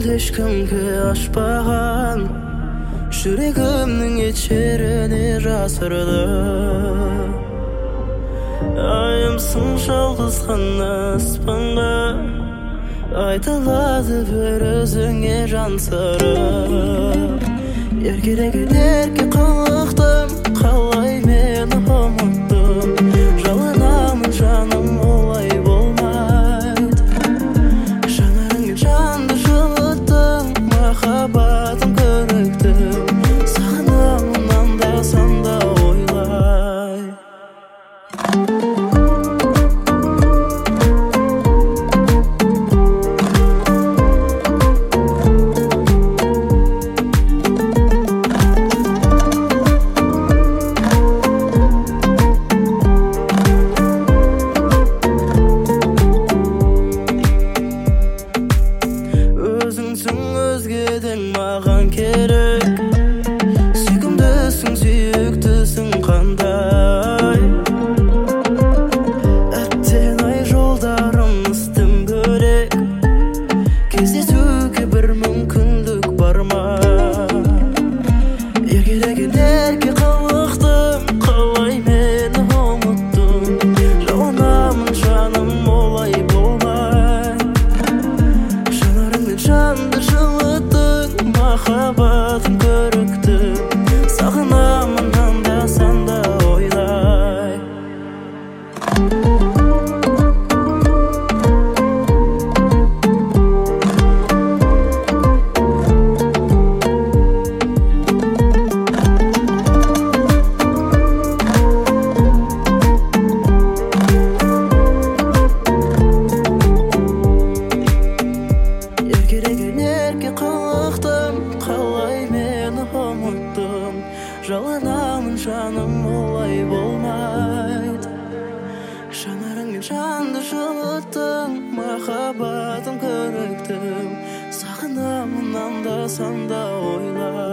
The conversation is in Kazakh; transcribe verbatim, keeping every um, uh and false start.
ешкімге ашпаған жүрегімнің етшеріне жасырдым. Айымсың жалғыз ғана аспанға, айтылады бір өзіңе жан сыры. Еркелеген ерке қылықтым, қалай мені ұмыттым. Жалынамын жаным, олай болмайды. Жанарыңмен жанды жылыттың, махаббатым көріктім. Сағынамын анда-санда ойлай. Өзіңсің өзгеден маған керек, сүйкімдісің, сүйіктісің қандай. Әттең ай жолдарымыз тым бөлек, кездесуге бір мүмкіндік бар ма? Еркелеген ерке қылықтым, қалай мені ұмыттым. Жалынамын жаным, олай болмай. Жанарыңмен жанды жылыттың, махаббатым көріктім. Сағынамын анда-санда ойлай. Еркелеген ерке қылықтым, қалай мені ұмыттым. Жалынамын жаным, олай болмайды. Жанарыңмен жанды жылыттың, махаббатым көріктім. Сағынамын анда-санда ойлай.